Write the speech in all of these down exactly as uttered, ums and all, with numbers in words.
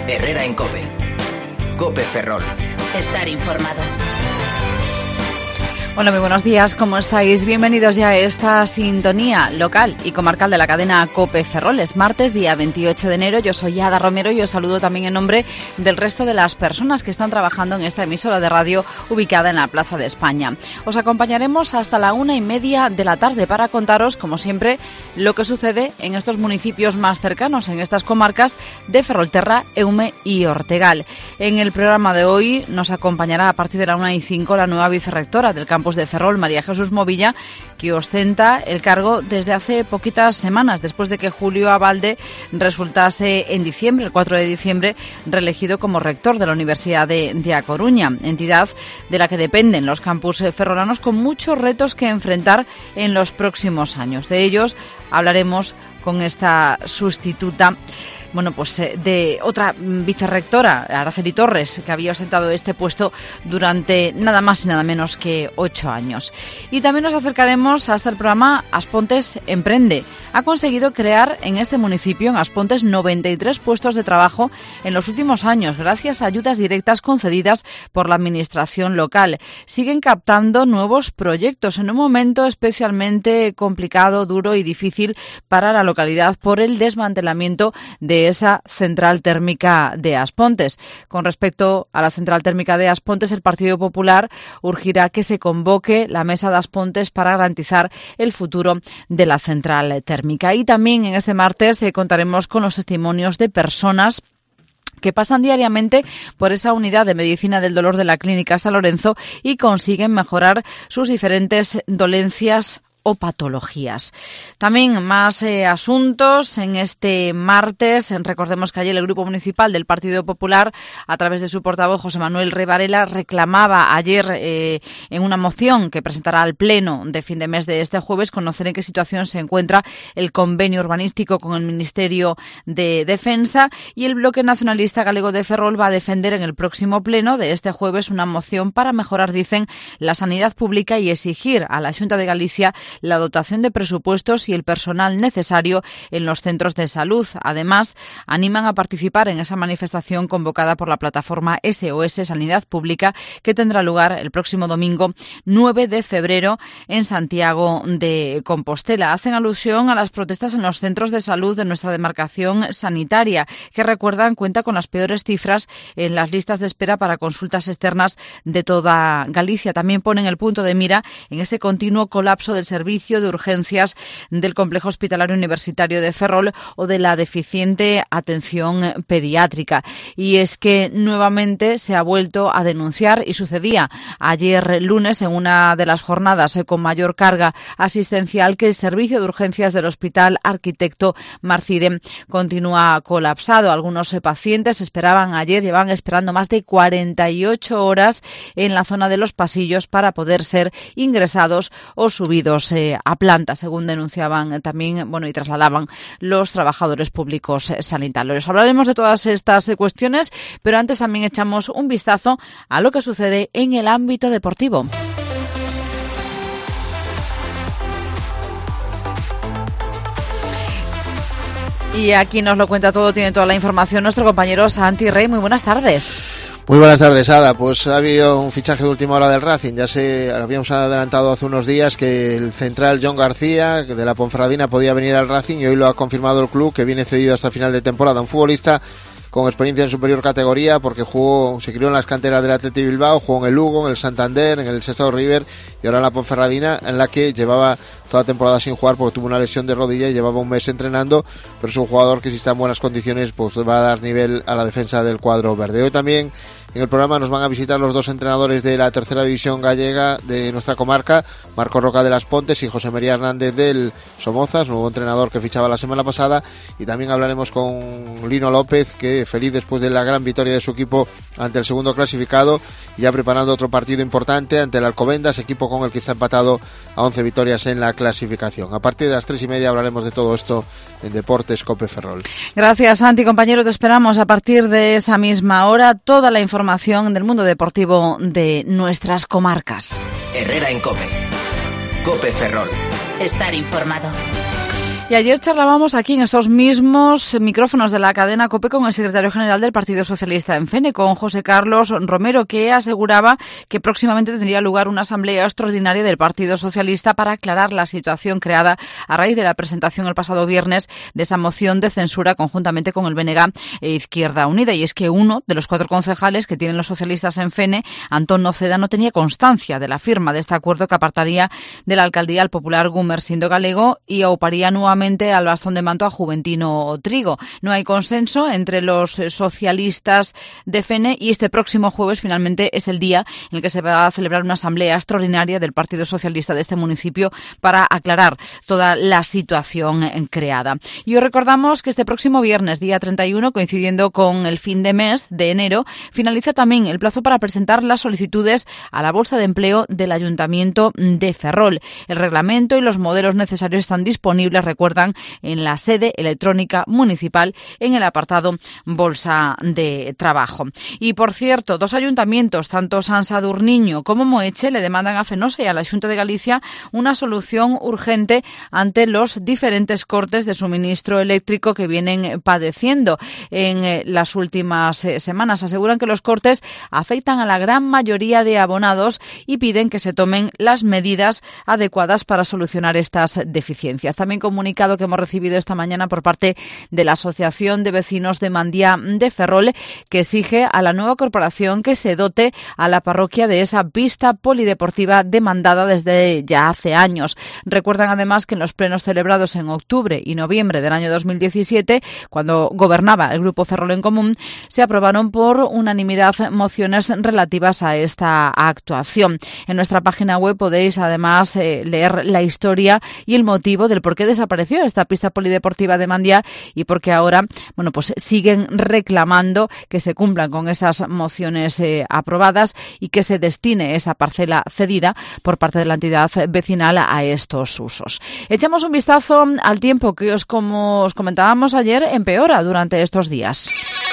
Herrera en COPE. COPE Ferrol. Estar informado. Hola, muy buenos días, ¿cómo estáis? Bienvenidos ya a esta sintonía local y comarcal de la cadena COPE Ferrol. Es martes, día veintiocho de enero. Yo soy Ada Romero y os saludo también en nombre del resto de las personas que están trabajando en esta emisora de radio ubicada en la Plaza de España. Os acompañaremos hasta la una y media de la tarde para contaros, como siempre, lo que sucede en estos municipios más cercanos, en estas comarcas de Ferrolterra, Eume y Ortegal. En el programa de hoy nos acompañará a partir de la una y cinco la nueva vicerrectora del campus de Ferrol, María Jesús Movilla, que ostenta el cargo desde hace poquitas semanas, después de que Julio Abalde resultase en diciembre, el cuatro de diciembre, reelegido como rector de la Universidad de, de A Coruña, entidad de la que dependen los campus ferrolanos, con muchos retos que enfrentar en los próximos años. De ellos hablaremos con esta sustituta, bueno, pues de otra vicerrectora, Araceli Torres, que había ostentado este puesto durante nada más y nada menos que ocho años. Y también nos acercaremos hasta el programa Aspontes Emprende. Ha conseguido crear en este municipio, en Aspontes, noventa y tres puestos de trabajo en los últimos años, gracias a ayudas directas concedidas por la administración local. Siguen captando nuevos proyectos en un momento especialmente complicado, duro y difícil para la localidad por el desmantelamiento de esa central térmica de Aspontes. Con respecto a la central térmica de Aspontes, el Partido Popular urgirá que se convoque la mesa de Aspontes para garantizar el futuro de la central térmica. Y también en este martes eh, contaremos con los testimonios de personas que pasan diariamente por esa unidad de medicina del dolor de la Clínica San Lorenzo y consiguen mejorar sus diferentes dolencias o patologías. También más eh, asuntos en este martes. Recordemos que ayer el Grupo Municipal del Partido Popular, a través de su portavoz José Manuel Rey Varela, reclamaba ayer eh, en una moción que presentará al Pleno de fin de mes de este jueves conocer en qué situación se encuentra el convenio urbanístico con el Ministerio de Defensa, y el Bloque Nacionalista Galego de Ferrol va a defender en el próximo Pleno de este jueves una moción para mejorar, dicen, la sanidad pública y exigir a la Xunta de Galicia la dotación de presupuestos y el personal necesario en los centros de salud. Además, animan a participar en esa manifestación convocada por la plataforma S O S Sanidad Pública, que tendrá lugar el próximo domingo nueve de febrero en Santiago de Compostela. Hacen alusión a las protestas en los centros de salud de nuestra demarcación sanitaria, que, recuerdan, cuenta con las peores cifras en las listas de espera para consultas externas de toda Galicia. También ponen el punto de mira en ese continuo colapso del servicio de urgencias del Complejo Hospitalario Universitario de Ferrol o de la deficiente atención pediátrica. Y es que nuevamente se ha vuelto a denunciar, y sucedía ayer lunes en una de las jornadas con mayor carga asistencial, que el servicio de urgencias del Hospital Arquitecto Marcide continúa colapsado. Algunos pacientes esperaban ayer, llevan esperando más de cuarenta y ocho horas en la zona de los pasillos para poder ser ingresados o subidos a planta, según denunciaban también, bueno, y trasladaban los trabajadores públicos sanitarios. Hablaremos de todas estas cuestiones, pero antes también echamos un vistazo a lo que sucede en el ámbito deportivo. Y aquí nos lo cuenta todo, tiene toda la información nuestro compañero Santi Rey. Muy buenas tardes. Muy buenas tardes, Ada. Pues ha habido un fichaje de última hora del Racing. Ya se habíamos adelantado hace unos días que el central John García, de la Ponferradina, podía venir al Racing, y hoy lo ha confirmado el club, que viene cedido hasta final de temporada. Un futbolista con experiencia en superior categoría, porque jugó, se crió en las canteras del Athletic Bilbao, jugó en el Lugo, en el Santander, en el Sestao River y ahora en la Ponferradina, en la que llevaba toda temporada sin jugar porque tuvo una lesión de rodilla y llevaba un mes entrenando, pero es un jugador que, si está en buenas condiciones, pues va a dar nivel a la defensa del cuadro verde. Hoy también en el programa nos van a visitar los dos entrenadores de la tercera división gallega de nuestra comarca, Marco Roca de Las Pontes y José María Hernández del Somozas, nuevo entrenador que fichaba la semana pasada, y también hablaremos con Lino López, que feliz después de la gran victoria de su equipo ante el segundo clasificado, y ya preparando otro partido importante ante el Alcobendas, equipo con el que está empatado a once victorias en la clasificación. A partir de las tres y media hablaremos de todo esto en Deportes COPE Ferrol. Gracias, Santi. Compañero, te esperamos a partir de esa misma hora. Toda la información del mundo deportivo de nuestras comarcas. Herrera en COPE. COPE Ferrol. Estar informado. Y ayer charlábamos aquí en estos mismos micrófonos de la cadena COPE con el secretario general del Partido Socialista en Fene, con José Carlos Romero, que aseguraba que próximamente tendría lugar una asamblea extraordinaria del Partido Socialista para aclarar la situación creada a raíz de la presentación el pasado viernes de esa moción de censura conjuntamente con el B N G e Izquierda Unida. Y es que uno de los cuatro concejales que tienen los socialistas en Fene, Antón Noceda, no tenía constancia de la firma de este acuerdo que apartaría de la alcaldía al popular Gumersindo Galego y auparía nuevamente al bastón de manto a Juventino Trigo. No hay consenso entre los socialistas de Fene y este próximo jueves finalmente es el día en el que se va a celebrar una asamblea extraordinaria del Partido Socialista de este municipio para aclarar toda la situación creada. Y os recordamos que este próximo viernes, día treinta y uno, coincidiendo con el fin de mes de enero, finaliza también el plazo para presentar las solicitudes a la Bolsa de Empleo del Ayuntamiento de Ferrol. El reglamento y los modelos necesarios están disponibles, recuerdan, en la sede electrónica municipal en el apartado Bolsa de Trabajo. Y, por cierto, dos ayuntamientos, tanto San Sadurniño como Moeche, le demandan a Fenosa y a la Xunta de Galicia una solución urgente ante los diferentes cortes de suministro eléctrico que vienen padeciendo en las últimas semanas. Aseguran que los cortes afectan a la gran mayoría de abonados y piden que se tomen las medidas adecuadas para solucionar estas deficiencias. También comunican que hemos recibido esta mañana por parte de la Asociación de Vecinos de Mandía de Ferrol, que exige a la nueva corporación que se dote a la parroquia de esa pista polideportiva demandada desde ya hace años. Recuerdan además que en los plenos celebrados en octubre y noviembre del año dos mil diecisiete, cuando gobernaba el Grupo Ferrol en Común, se aprobaron por unanimidad mociones relativas a esta actuación. En nuestra página web podéis además eh, leer la historia y el motivo del por qué desapareció esta pista polideportiva de Mandía y porque ahora, bueno, pues siguen reclamando que se cumplan con esas mociones eh, aprobadas y que se destine esa parcela cedida por parte de la entidad vecinal a estos usos. Echamos un vistazo al tiempo que os, como os comentábamos ayer, empeora durante estos días.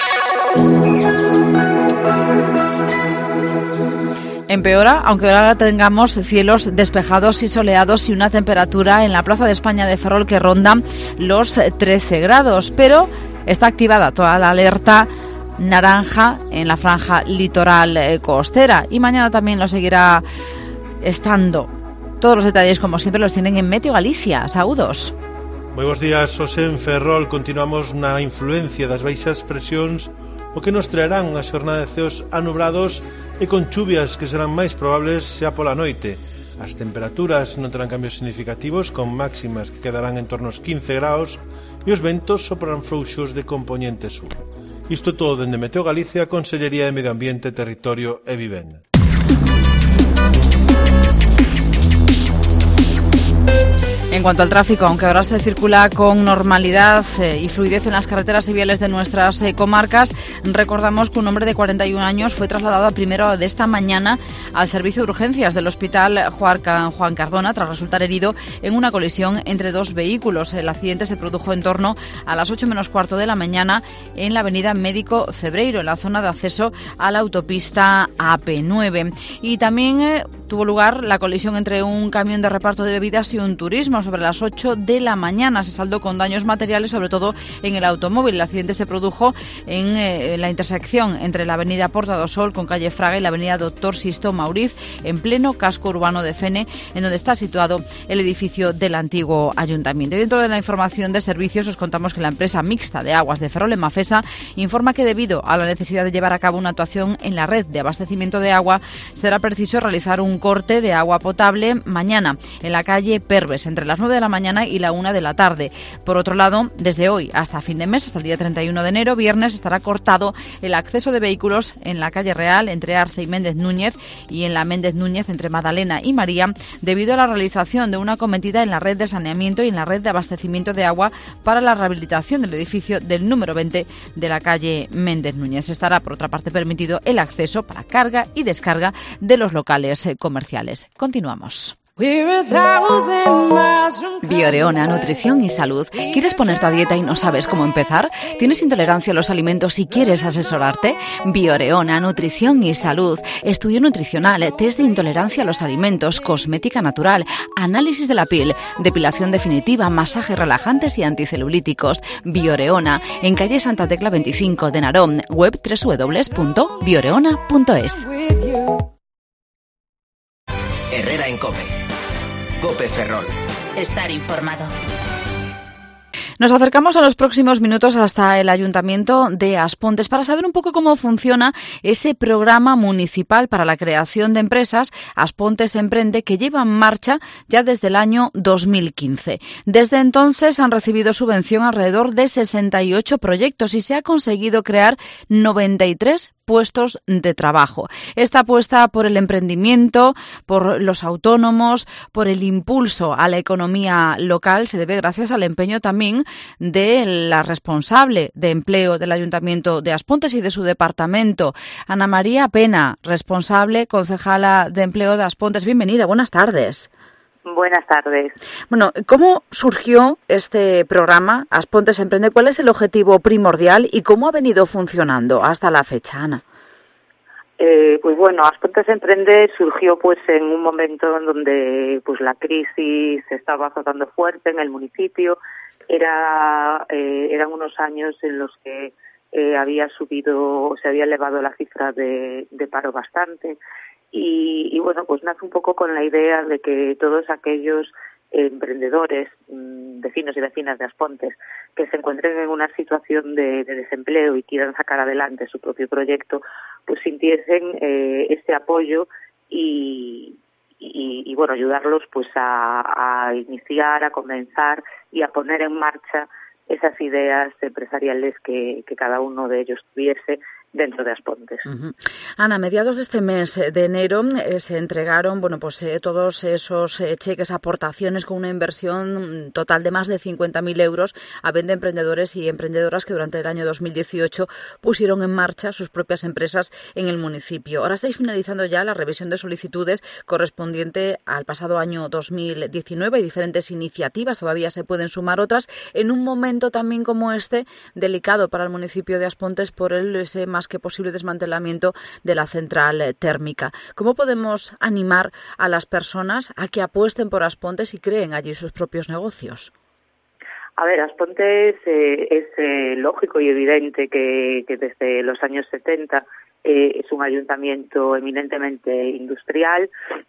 Empeora, aunque ahora tengamos cielos despejados y soleados y una temperatura en la Plaza de España de Ferrol que ronda los trece grados, pero está activada toda la alerta naranja en la franja litoral costera y mañana también lo seguirá estando. Todos los detalles, como siempre, los tienen en Meteo Galicia. Saúdos. Moi bons días, José. En Ferrol continuamos na influencia das baixas presións, o que nos traerán unha xornada de ceos anubrados e con chuvias que serán máis probables xa pola noite. As temperaturas non terán cambios significativos, con máximas que quedarán en torno aos quince graus e os ventos soprarán frouxos de compoñente sur. Isto todo dende Meteo Galicia, Consellería de Medio Ambiente, Territorio e Vivenda. En cuanto al tráfico, aunque ahora se circula con normalidad eh, y fluidez en las carreteras y viales de nuestras eh, comarcas, recordamos que un hombre de cuarenta y un años fue trasladado a primera hora de esta mañana al servicio de urgencias del Hospital Juan Cardona tras resultar herido en una colisión entre dos vehículos. El accidente se produjo en torno a las ocho menos cuarto de la mañana en la avenida Médico Cebreiro, en la zona de acceso a la autopista A P nueve. Y también eh, tuvo lugar la colisión entre un camión de reparto de bebidas y un turismo sobre las ocho de la mañana. Se saldó con daños materiales, sobre todo en el automóvil. El accidente se produjo en eh, la intersección entre la avenida Porta do Sol con calle Fraga y la avenida Doctor Sisto Mauriz, en pleno casco urbano de Fene, en donde está situado el edificio del antiguo ayuntamiento. Y dentro de la información de servicios os contamos que la empresa mixta de aguas de Ferrol en Mafesa informa que debido a la necesidad de llevar a cabo una actuación en la red de abastecimiento de agua, será preciso realizar un corte de agua potable mañana en la calle Perves, entre las nueve de la mañana y la una de la tarde. Por otro lado, desde hoy hasta fin de mes, hasta el día treinta y uno de enero, viernes, estará cortado el acceso de vehículos en la calle Real entre Arce y Méndez Núñez y en la Méndez Núñez entre Magdalena y María, debido a la realización de una acometida en la red de saneamiento y en la red de abastecimiento de agua para la rehabilitación del edificio del número veinte de la calle Méndez Núñez. Estará, por otra parte, permitido el acceso para carga y descarga de los locales comerciales. Continuamos. Bioreona, nutrición y salud. ¿Quieres ponerte a dieta y no sabes cómo empezar? ¿Tienes intolerancia a los alimentos y quieres asesorarte? Bioreona, nutrición y salud. Estudio nutricional, test de intolerancia a los alimentos, cosmética natural, análisis de la piel, depilación definitiva, masajes relajantes y anticelulíticos. Bioreona, en calle Santa Tecla veinticinco de Narón, web doble u doble u doble u punto bioreona punto es. Herrera en COPE. COPE Ferrol. Estar informado. Nos acercamos a los próximos minutos hasta el Ayuntamiento de Aspontes para saber un poco cómo funciona ese programa municipal para la creación de empresas Aspontes Emprende, que lleva en marcha ya desde el año dos mil quince. Desde entonces han recibido subvención alrededor de sesenta y ocho proyectos y se ha conseguido crear noventa y tres puestos de trabajo. Esta apuesta por el emprendimiento, por los autónomos, por el impulso a la economía local se debe gracias al empeño también de la responsable de empleo del Ayuntamiento de Aspontes y de su departamento, Ana María Pena, responsable concejala de empleo de Aspontes. Bienvenida, buenas tardes. Buenas tardes. Bueno, ¿cómo surgió este programa Aspontes Emprende? ¿Cuál es el objetivo primordial y cómo ha venido funcionando hasta la fecha, Ana? Eh, pues bueno, Aspontes Emprende surgió pues en un momento en donde pues la crisis se estaba azotando fuerte en el municipio. Era eh, eran unos años en los que eh, había subido, se había elevado la cifra de, de paro bastante. Y, y bueno, pues nace un poco con la idea de que todos aquellos eh, emprendedores, mmm, vecinos y vecinas de Aspontes, que se encuentren en una situación de, de desempleo y quieran sacar adelante su propio proyecto, pues sintiesen eh, este apoyo y, y, y bueno, ayudarlos pues a, a iniciar, a comenzar y a poner en marcha esas ideas empresariales que, que cada uno de ellos tuviese dentro de Aspontes. Uh-huh. Ana, a mediados de este mes de enero eh, se entregaron bueno, pues eh, todos esos eh, cheques, aportaciones con una inversión total de más de cincuenta mil euros a veinte emprendedores y emprendedoras que durante el año dos mil dieciocho pusieron en marcha sus propias empresas en el municipio. Ahora estáis finalizando ya la revisión de solicitudes correspondiente al pasado año dos mil diecinueve. Hay diferentes iniciativas, todavía se pueden sumar otras, en un momento también como este, delicado para el municipio de Aspontes por el ese más que posible desmantelamiento de la central térmica. ¿Cómo podemos animar a las personas a que apuesten por Aspontes y creen allí sus propios negocios? A ver, Aspontes eh, es eh, lógico y evidente que, que desde los años setenta eh, es un ayuntamiento eminentemente industrial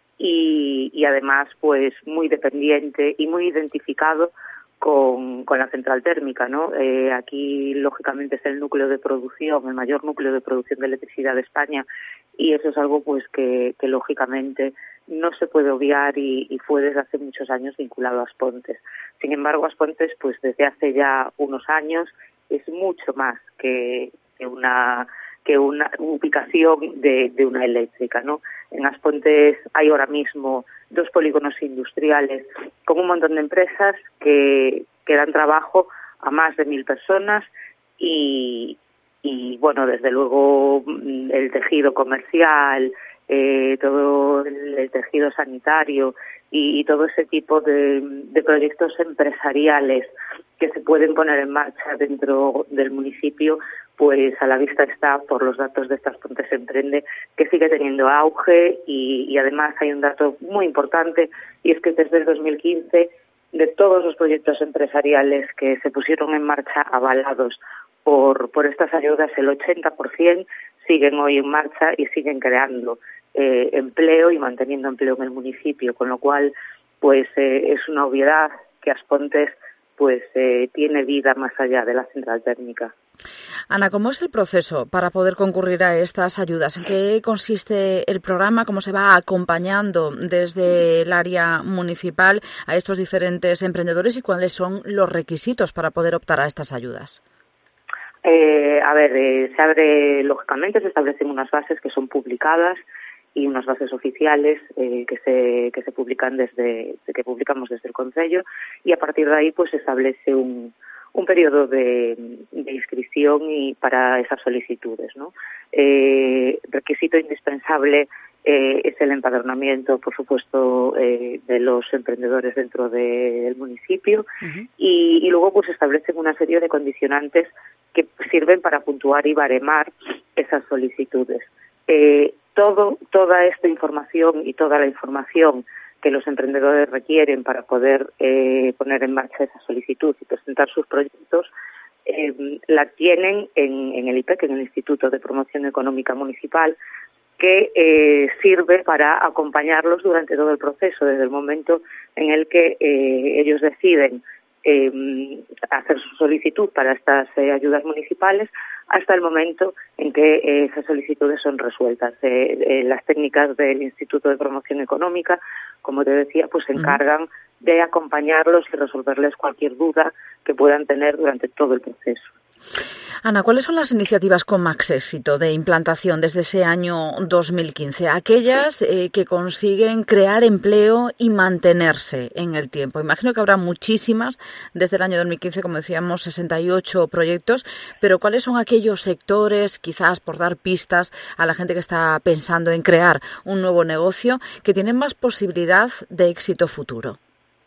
y, y además pues muy dependiente y muy identificado Con, con la central térmica, ¿no? Eh, aquí, lógicamente, es el núcleo de producción, el mayor núcleo de producción de electricidad de España, y eso es algo, pues, que, que lógicamente no se puede obviar y, y fue desde hace muchos años vinculado a Aspontes. Sin embargo, Aspontes, pues, desde hace ya unos años es mucho más que, que una que una ubicación de, de una eléctrica, ¿no? En Aspontes hay ahora mismo dos polígonos industriales con un montón de empresas que, que dan trabajo a más de mil personas y, y bueno, desde luego el tejido comercial, eh, todo el, el tejido sanitario y, y todo ese tipo de, de proyectos empresariales que se pueden poner en marcha dentro del municipio, pues a la vista está por los datos de Aspontes Emprende, que sigue teniendo auge y, y además hay un dato muy importante y es que desde el dos mil quince de todos los proyectos empresariales que se pusieron en marcha avalados por, por estas ayudas, el ochenta por ciento siguen hoy en marcha y siguen creando eh, empleo y manteniendo empleo en el municipio, con lo cual pues eh, es una obviedad que Aspontes pues eh, tiene vida más allá de la central térmica. Ana, ¿cómo es el proceso para poder concurrir a estas ayudas? ¿En qué consiste el programa? ¿Cómo se va acompañando desde el área municipal a estos diferentes emprendedores y cuáles son los requisitos para poder optar a estas ayudas? Eh, a ver, eh, se abre, lógicamente, se establecen unas bases que son publicadas y unas bases oficiales eh, que se que se publican desde que publicamos desde el Concello y a partir de ahí pues se establece un un periodo de, de inscripción y para esas solicitudes, ¿no? Eh, requisito indispensable eh, es el empadronamiento, por supuesto, eh, de los emprendedores dentro de, del municipio uh-huh. y, y luego pues establecen una serie de condicionantes que sirven para puntuar y baremar esas solicitudes. Eh, todo, toda esta información y toda la información que los emprendedores requieren para poder eh, poner en marcha esa solicitud y presentar sus proyectos, eh, la tienen en, en el I P E C, en el Instituto de Promoción Económica Municipal, que eh, sirve para acompañarlos durante todo el proceso, desde el momento en el que eh, ellos deciden eh, hacer su solicitud para estas eh, ayudas municipales, hasta el momento en que eh, esas solicitudes son resueltas. Eh, eh, las técnicas del Instituto de Promoción Económica, como te decía, pues se encargan uh-huh. de acompañarlos y resolverles cualquier duda que puedan tener durante todo el proceso. Ana, ¿cuáles son las iniciativas con más éxito de implantación desde ese año dos mil quince? Aquellas eh, que consiguen crear empleo y mantenerse en el tiempo. Imagino que habrá muchísimas desde el año dos mil quince, como decíamos, sesenta y ocho proyectos, pero ¿cuáles son aquellos sectores, quizás por dar pistas a la gente que está pensando en crear un nuevo negocio, que tienen más posibilidad de éxito futuro?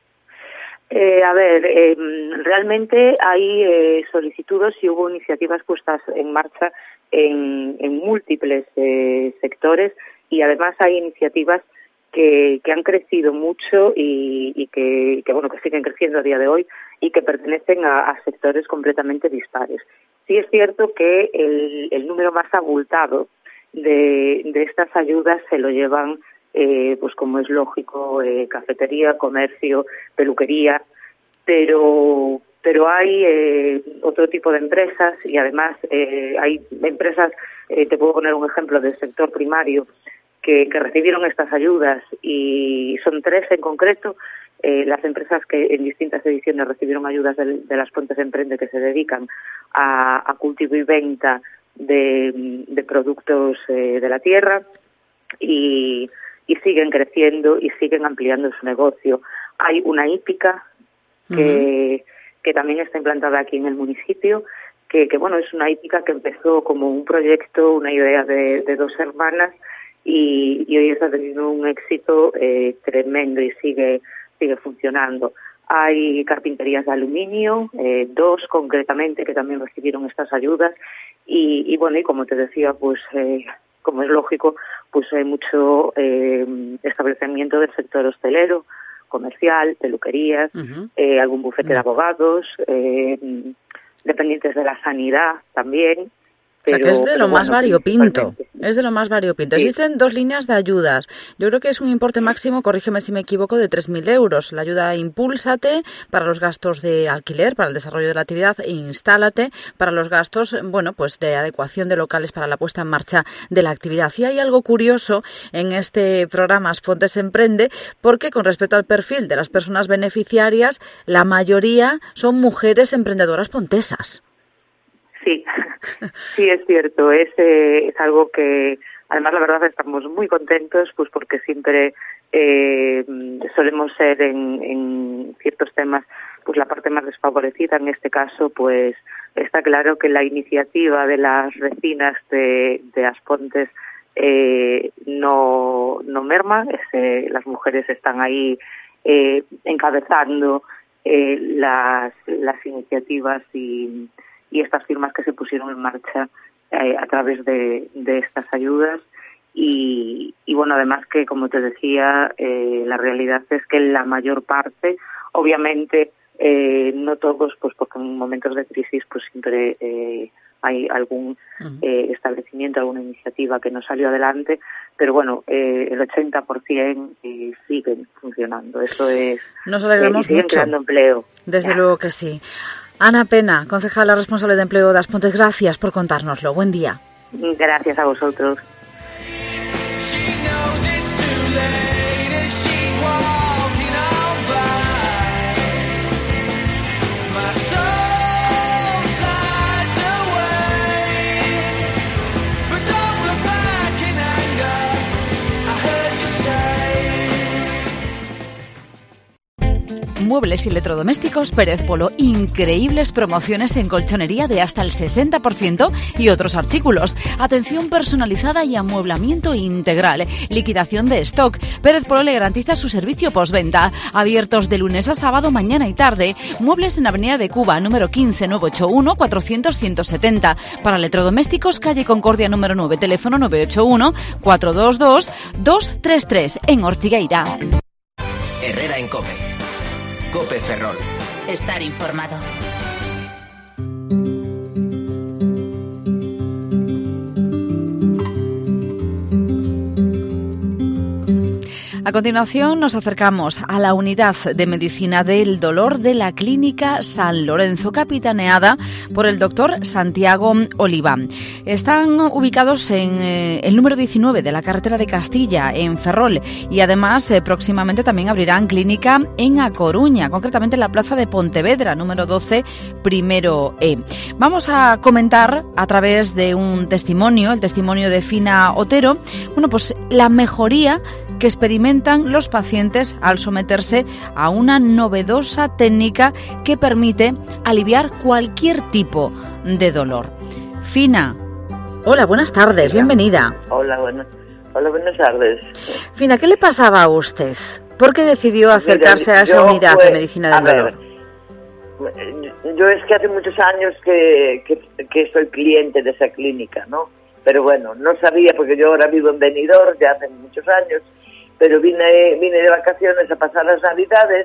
Eh, a ver, eh, realmente hay eh, solicitudes y hubo iniciativas puestas en marcha en, en múltiples eh, sectores y además hay iniciativas que, que han crecido mucho y, y que, que bueno que siguen creciendo a día de hoy y que pertenecen a, a sectores completamente dispares. Sí es cierto que el, el número más abultado de, de estas ayudas se lo llevan Eh, pues como es lógico, eh, cafetería, comercio, peluquería, pero pero hay eh, otro tipo de empresas y además eh, hay empresas, eh, te puedo poner un ejemplo del sector primario, que, que recibieron estas ayudas y son tres en concreto, eh, las empresas que en distintas ediciones recibieron ayudas de, de las Fuentes Emprende que se dedican a, a cultivo y venta de, de productos eh, de la tierra y y siguen creciendo y siguen ampliando su negocio. Hay una hípica que, uh-huh. que también está implantada aquí en el municipio, que, que bueno, es una hípica que empezó como un proyecto, una idea de, de dos hermanas y, y hoy está teniendo un éxito eh, tremendo y sigue, sigue funcionando. Hay carpinterías de aluminio, eh, dos concretamente, que también recibieron estas ayudas y, y bueno, y como te decía, pues eh, como es lógico, pues hay mucho eh, establecimiento del sector hostelero, comercial, peluquerías, uh-huh. eh, algún bufete uh-huh. de abogados, eh, dependientes de la sanidad también. Pero, o sea, que es de lo más bueno, variopinto, es de lo más variopinto. Sí. Existen dos líneas de ayudas. Yo creo que es un importe máximo, corrígeme si me equivoco, de tres mil euros. La ayuda Impúlsate para los gastos de alquiler, para el desarrollo de la actividad, e Instálate para los gastos, bueno, pues de adecuación de locales para la puesta en marcha de la actividad. Y hay algo curioso en este programa Fuentes Emprende, porque con respecto al perfil de las personas beneficiarias, la mayoría son mujeres emprendedoras pontesas. Sí, sí es cierto, es, eh, es algo que además la verdad estamos muy contentos pues porque siempre eh, solemos ser en, en ciertos temas pues la parte más desfavorecida. En este caso pues está claro que la iniciativa de las vecinas de, de Aspontes eh, no, no merma, es, eh, las mujeres están ahí eh, encabezando eh, las, las iniciativas y y estas firmas que se pusieron en marcha eh, a través de, de estas ayudas y, y bueno, además que, como te decía, eh, la realidad es que la mayor parte, obviamente eh, no todos, pues porque en momentos de crisis pues siempre eh, hay algún uh-huh. eh, establecimiento, alguna iniciativa que no salió adelante, pero bueno, eh, el ochenta por ciento eh, siguen funcionando. Eso es... Nos alegramos eh, y siguen mucho. creando empleo. Desde ya. Luego que sí. Ana Pena, concejala responsable de empleo de Aspontes, gracias por contárnoslo. Buen día. Gracias a vosotros. Muebles y electrodomésticos Pérez Polo. Increíbles promociones en colchonería de hasta el sesenta por ciento y otros artículos. Atención personalizada y amueblamiento integral. Liquidación de stock. Pérez Polo le garantiza su servicio postventa. Abiertos de lunes a sábado, mañana y tarde. Muebles en Avenida de Cuba, número quince, nueve ocho uno, cuatrocientos, ciento setenta. Para electrodomésticos, calle Concordia número nueve, teléfono nueve ocho uno, cuatro dos dos, dos tres tres, en Ortigueira. Herrera en COPE. COPE Ferrol. Estar informado. A continuación nos acercamos a la unidad de medicina del dolor de la Clínica San Lorenzo, capitaneada por el doctor Santiago Oliva. Están ubicados en eh, el número diecinueve de la carretera de Castilla, en Ferrol, y además eh, próximamente también abrirán clínica en A Coruña, concretamente en la plaza de Pontevedra, número doce, primero E. Vamos a comentar a través de un testimonio, el testimonio de Fina Otero, bueno, pues la mejoría que experimentan los pacientes al someterse a una novedosa técnica que permite aliviar cualquier tipo de dolor. Fina, hola, buenas tardes, hola. Bienvenida. Hola, buenas, hola, buenas tardes. Fina, ¿qué le pasaba a usted? ¿Por qué decidió acercarse Mira, a esa unidad fue, de medicina del dolor? Ver, yo es que hace muchos años que, que, que soy cliente de esa clínica, ¿no? Pero bueno, no sabía, porque yo ahora vivo en Benidorm, ya hace muchos años, pero vine, vine de vacaciones a pasar las Navidades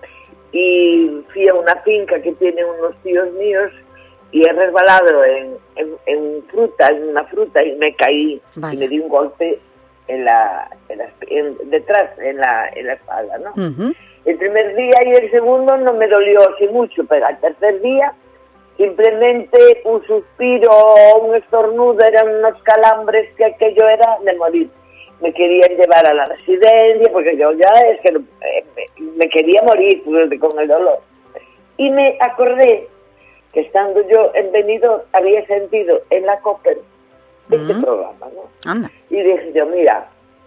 y fui a una finca que tiene unos tíos míos y he resbalado en, en, en fruta, en una fruta, y me caí. Vaya. Y me di un golpe en la, en la en, detrás, en la, en la espalda, ¿no? Uh-huh. El primer día y el segundo no me dolió así mucho, pero al tercer día simplemente un suspiro o un estornudo, eran unos calambres que aquello era de morir. Me querían llevar a la residencia porque yo ya es que eh, me, me quería morir con el dolor. Y me acordé que estando yo en Benidorm había sentido en la COPE este uh-huh. programa, ¿no? Anda. Y dije yo, mira,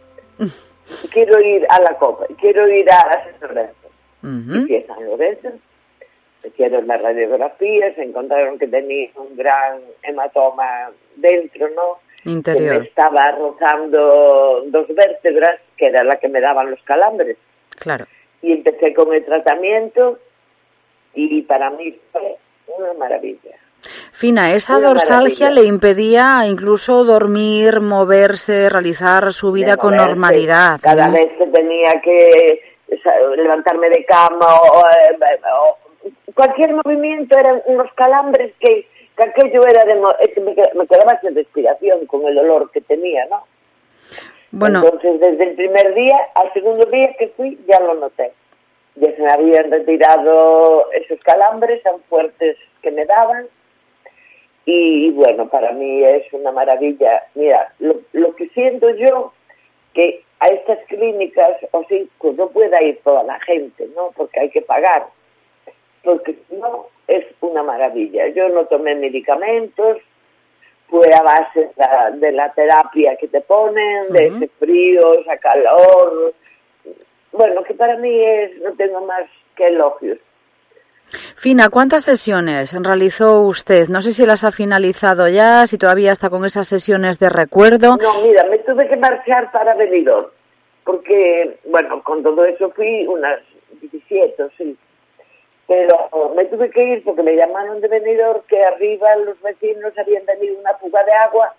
quiero ir a la COPE, quiero ir a San Lorenzo. Uh-huh. Y fui a San Lorenzo, me hicieron las radiografías, se encontraron que tenía un gran hematoma dentro, ¿no? Interior. Que me estaba rozando dos vértebras, que era la que me daban los calambres. Claro. Y empecé con el tratamiento y para mí fue una maravilla. Fina, esa una dorsalgia maravilla. Le impedía incluso dormir, moverse, realizar su vida con moverse, normalidad. Cada ¿no? vez que tenía que levantarme de cama o, o, o cualquier movimiento eran unos calambres que que aquello era de... Me quedaba sin respiración con el dolor que tenía, ¿no? Bueno. Entonces, desde el primer día al segundo día que fui, ya lo noté. Ya se me habían retirado esos calambres tan fuertes que me daban. Y, y bueno, para mí es una maravilla. Mira, lo, lo que siento yo, que a estas clínicas, o sí, pues no pueda ir toda la gente, ¿no? Porque hay que pagar. Porque no, es una maravilla. Yo no tomé medicamentos, fue a base de la, de la terapia que te ponen, uh-huh. de ese frío, ese calor. Bueno, que para mí es, no tengo más que elogios. Fina, ¿cuántas sesiones realizó usted? No sé si las ha finalizado ya, si todavía está con esas sesiones de recuerdo. No, mira, me tuve que marchar para Benidorm, porque, bueno, con todo eso fui unas diecisiete, sí. Pero me tuve que ir porque me llamaron de Benidorm que arriba los vecinos habían tenido una fuga de agua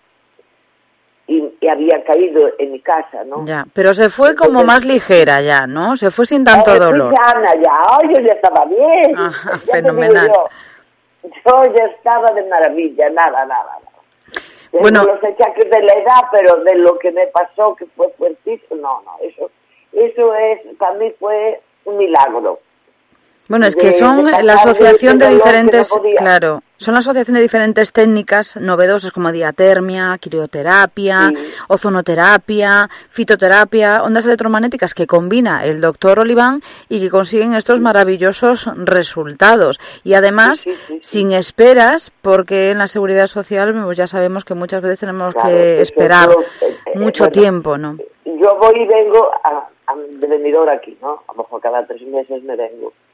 y, y había caído en mi casa, ¿no? Ya, pero se fue Entonces, como más ligera ya, ¿no? Se fue sin tanto eh, dolor. Sana ya, oh, yo ya estaba bien. Ajá, ya fenomenal. Yo, yo ya estaba de maravilla, nada, nada, nada. Bueno, los achaques de la edad, pero de lo que me pasó, que fue fuertísimo, no, no, eso, eso es, para mí fue un milagro. Bueno, es que de, son de la asociación de, de diferentes, no claro, son la asociación de diferentes técnicas novedosas como diatermia, crioterapia, sí. ozonoterapia, fitoterapia, ondas electromagnéticas que combina el doctor Oliván y que consiguen estos maravillosos resultados. Y además, sí, sí, sí, sí. sin esperas, porque en la seguridad social pues ya sabemos que muchas veces tenemos claro, que esperar yo, eh, mucho bueno, tiempo, ¿no? Yo voy y vengo a, a, de Benidorm aquí, ¿no? A lo mejor cada tres meses me vengo.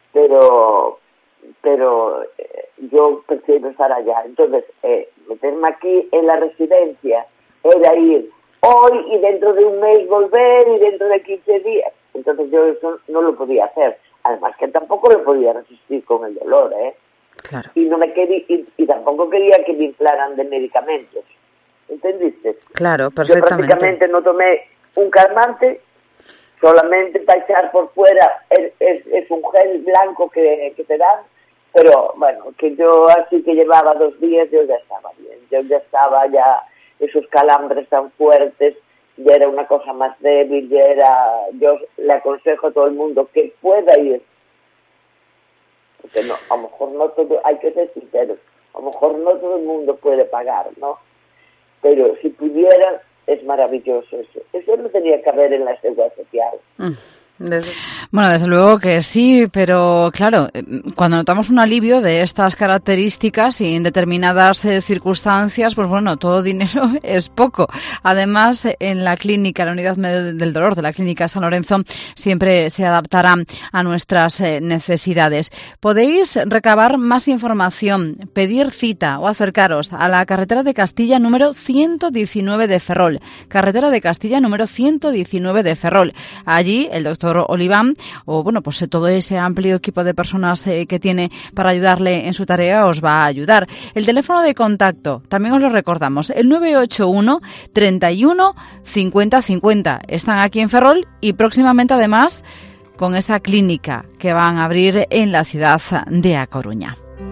pero pero eh, yo prefiero estar allá. Entonces, eh, meterme aquí en la residencia era ir hoy y dentro de un mes volver y dentro de quince días. Entonces yo eso no lo podía hacer. Además que tampoco lo podía resistir con el dolor, ¿eh? Claro. Y no me quería, y, y tampoco quería que me inflaran de medicamentos. ¿Entendiste? Claro, perfectamente. Yo prácticamente no tomé un calmante, solamente para echar por fuera es, es, es un gel blanco que, que te dan, pero bueno, que yo así que llevaba dos días yo ya estaba bien, yo ya estaba ya, esos calambres tan fuertes, ya era una cosa más débil, ya era, yo le aconsejo a todo el mundo que pueda ir, porque no, a lo mejor no todo, hay que ser sinceros, a lo mejor no todo el mundo puede pagar, ¿no? Pero si pudiera, es maravilloso eso. Eso no tenía que haber en la seguridad social. Mm. Desde... Bueno, desde luego que sí, pero claro, cuando notamos un alivio de estas características y en determinadas eh, circunstancias, pues bueno, todo dinero es poco. Además, en la clínica, la unidad del dolor de la clínica San Lorenzo, siempre se adaptará a nuestras eh, necesidades. Podéis recabar más información, pedir cita o acercaros a la carretera de Castilla número ciento diecinueve de Ferrol. Carretera de Castilla número ciento diecinueve de Ferrol. Allí, el doctor Oliván, o bueno, pues todo ese amplio equipo de personas eh, que tiene para ayudarle en su tarea os va a ayudar. El teléfono de contacto, también os lo recordamos, el nueve ocho uno, treinta y uno, cincuenta cincuenta. Están aquí en Ferrol y próximamente además con esa clínica que van a abrir en la ciudad de A Coruña.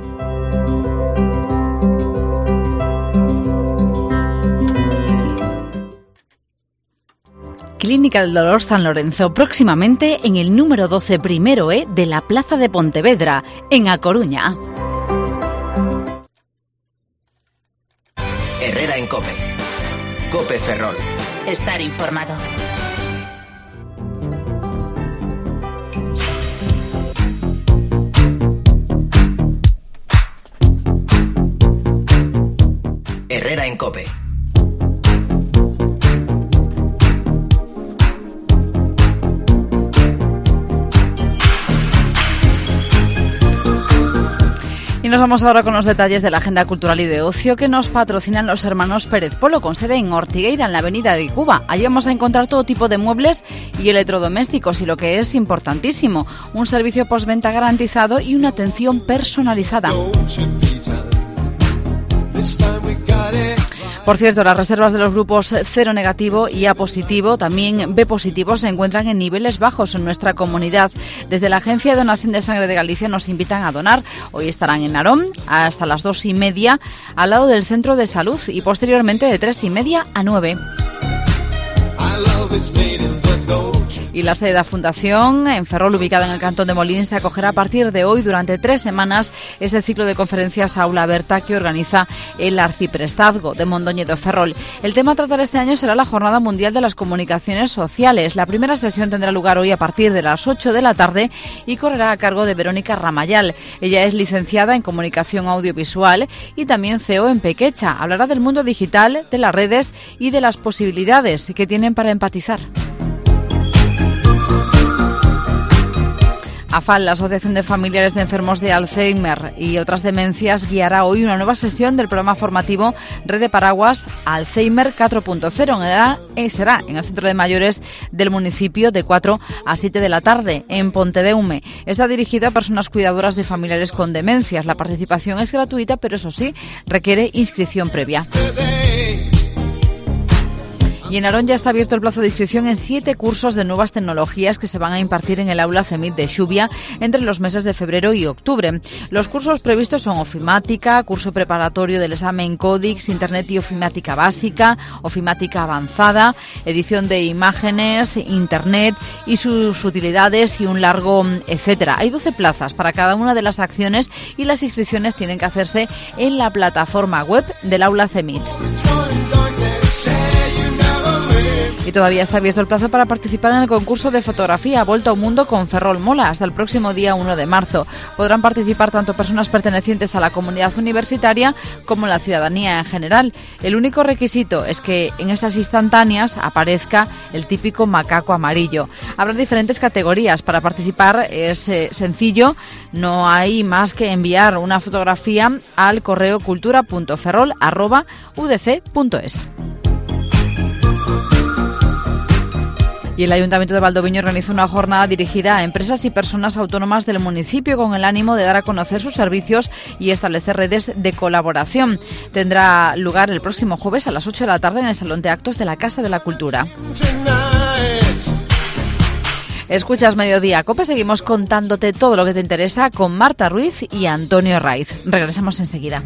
Clínica del Dolor San Lorenzo, próximamente en el número doce primero E de la Plaza de Pontevedra, en A Coruña. Herrera en COPE. COPE Ferrol. Estar informado. Herrera en COPE. Y nos vamos ahora con los detalles de la agenda cultural y de ocio que nos patrocinan los hermanos Pérez Polo, con sede en Ortigueira, en la avenida de Cuba. Allí vamos a encontrar todo tipo de muebles y electrodomésticos y lo que es importantísimo, un servicio postventa garantizado y una atención personalizada. Por cierto, las reservas de los grupos cero negativo y A positivo, también B positivo, se encuentran en niveles bajos en nuestra comunidad. Desde la Agencia de Donación de Sangre de Galicia nos invitan a donar. Hoy estarán en Narón hasta las dos y media al lado del Centro de Salud y posteriormente de tres y media a nueve. Y la sede de la Fundación, en Ferrol, ubicada en el cantón de Molins, se acogerá a partir de hoy durante tres semanas ese ciclo de conferencias Aula Berta que organiza el Arciprestazgo de Mondoñedo Ferrol. El tema a tratar este año será la Jornada Mundial de las Comunicaciones Sociales. La primera sesión tendrá lugar hoy a partir de las ocho de la tarde y correrá a cargo de Verónica Ramayal. Ella es licenciada en Comunicación Audiovisual y también C E O en Pequecha. Hablará del mundo digital, de las redes y de las posibilidades que tienen para empatizar. AFAL, la Asociación de Familiares de Enfermos de Alzheimer y otras demencias, guiará hoy una nueva sesión del programa formativo Red de Paraguas Alzheimer cuatro punto cero. Será en el Centro de Mayores del municipio de cuatro a siete de la tarde, en Pontedeume. Está dirigida a personas cuidadoras de familiares con demencias. La participación es gratuita, pero eso sí, requiere inscripción previa. Y en Narón ya está abierto el plazo de inscripción en siete cursos de nuevas tecnologías que se van a impartir en el aula CEMIT de Xubia entre los meses de febrero y octubre. Los cursos previstos son ofimática, curso preparatorio del examen Códix, Internet y ofimática básica, ofimática avanzada, edición de imágenes, Internet y sus utilidades y un largo etcétera. Hay doce plazas para cada una de las acciones y las inscripciones tienen que hacerse en la plataforma web del aula CEMIT. Y todavía está abierto el plazo para participar en el concurso de fotografía Vuelta ao Mundo con Ferrol Mola hasta el próximo día uno de marzo. Podrán participar tanto personas pertenecientes a la comunidad universitaria como la ciudadanía en general. El único requisito es que en esas instantáneas aparezca el típico macaco amarillo. Habrá diferentes categorías. Para participar es eh, sencillo, no hay más que enviar una fotografía al correo cultura punto ferrol arroba u d c punto es. Y el Ayuntamiento de Valdoviño organiza una jornada dirigida a empresas y personas autónomas del municipio con el ánimo de dar a conocer sus servicios y establecer redes de colaboración. Tendrá lugar el próximo jueves a las ocho de la tarde en el Salón de Actos de la Casa de la Cultura. Escuchas Mediodía Cope, seguimos contándote todo lo que te interesa con Marta Ruiz y Antonio Raiz. Regresamos enseguida.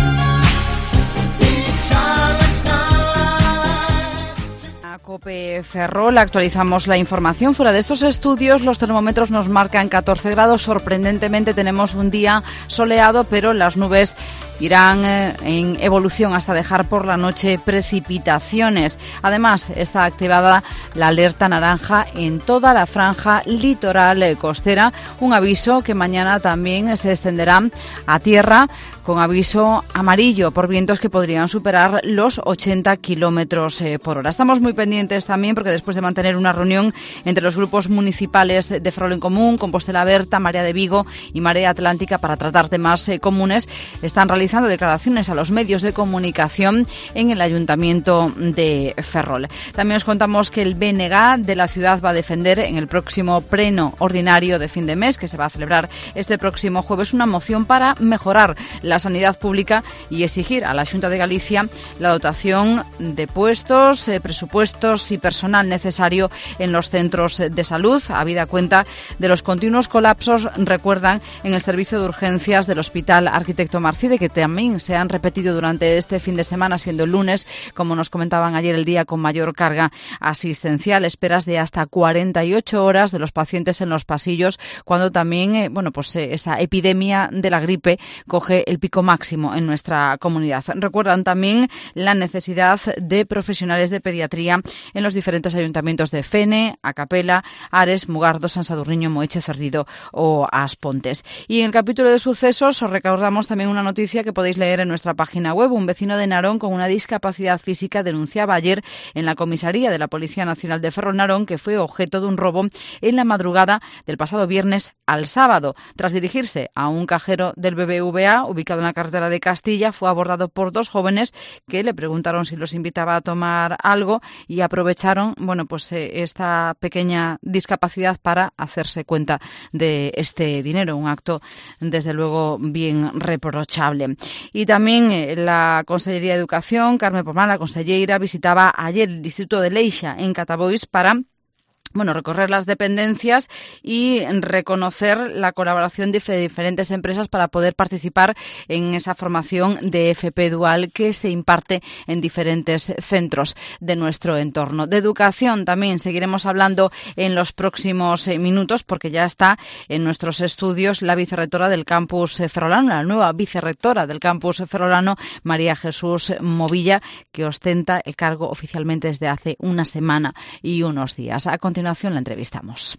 Cope Ferrol, actualizamos la información. Fuera de estos estudios, los termómetros nos marcan catorce grados. Sorprendentemente tenemos un día soleado, pero las nubes irán eh, en evolución hasta dejar por la noche precipitaciones. Además, está activada la alerta naranja en toda la franja litoral eh, costera, un aviso que mañana también se extenderá a tierra con aviso amarillo por vientos que podrían superar los ochenta kilómetros eh, por hora. Estamos muy pendientes también porque después de mantener una reunión entre los grupos municipales de Ferrol en Común, Compostela Berta, Marea de Vigo y Marea Atlántica para tratar temas eh, comunes, están realizando declaraciones a los medios de comunicación en el Ayuntamiento de Ferrol. También os contamos que el B N G de la ciudad va a defender en el próximo pleno ordinario de fin de mes, que se va a celebrar este próximo jueves, una moción para mejorar la sanidad pública y exigir a la Xunta de Galicia la dotación de puestos, eh, presupuestos y personal necesario en los centros de salud, habida cuenta de los continuos colapsos, recuerdan, en el servicio de urgencias del Hospital Arquitecto Marcide, que también se han repetido durante este fin de semana, siendo el lunes, como nos comentaban ayer, el día con mayor carga asistencial, esperas de hasta cuarenta y ocho horas de los pacientes en los pasillos, cuando también, eh, bueno, pues eh, esa epidemia de la gripe coge el pico máximo en nuestra comunidad. Recuerdan también la necesidad de profesionales de pediatría en los diferentes ayuntamientos de Fene, Acapela, Ares, Mugardo, San Sadurniño, Moeche, Cerdido o Aspontes. Y en el capítulo de sucesos os recordamos también una noticia que podéis leer en nuestra página web. Un vecino de Narón con una discapacidad física denunciaba ayer en la comisaría de la Policía Nacional de Ferrol Narón que fue objeto de un robo en la madrugada del pasado viernes al sábado. Tras dirigirse a un cajero del B B V A ubicado en la carretera de Castilla, fue abordado por dos jóvenes que le preguntaron si los invitaba a tomar algo y aprovecharon, bueno, pues eh, esta pequeña discapacidad para hacerse cuenta de este dinero, un acto desde luego bien reprochable. Y también eh, la Consellería de Educación, Carmen Pomar, la consellera, visitaba ayer el Instituto de Leixa en Catabois para Bueno, recorrer las dependencias y reconocer la colaboración de diferentes empresas para poder participar en esa formación de F P dual que se imparte en diferentes centros de nuestro entorno. De educación también seguiremos hablando en los próximos minutos porque ya está en nuestros estudios la vicerrectora del campus ferrolano, la nueva vicerrectora del campus ferrolano, María Jesús Movilla, que ostenta el cargo oficialmente desde hace una semana y unos días. A continuación la entrevistamos.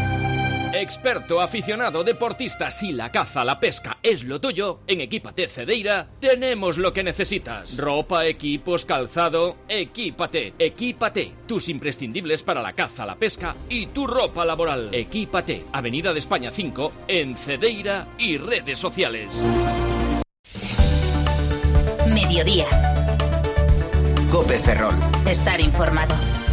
Experto, aficionado, deportista, si la caza, la pesca es lo tuyo, en Equípate Cedeira tenemos lo que necesitas. Ropa, equipos, calzado, Equípate. Equípate, tus imprescindibles para la caza, la pesca y tu ropa laboral. Equípate, Avenida de España cinco, en Cedeira y redes sociales. Mediodía. Cope Ferrol. Estar informado.